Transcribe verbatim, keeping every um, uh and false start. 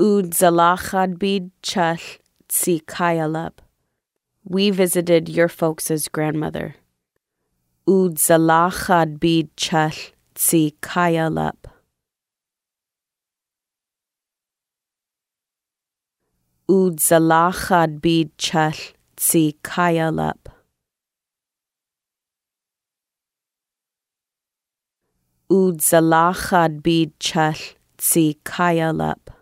Ud zalachad bid chal tsi kayalab. We visited your folks' grandmother. Ud zalachad bid chal tsi kayalab. Ud zalachad bid chal tsi kayalab. Ud zalachad bid chal tsi kayalab.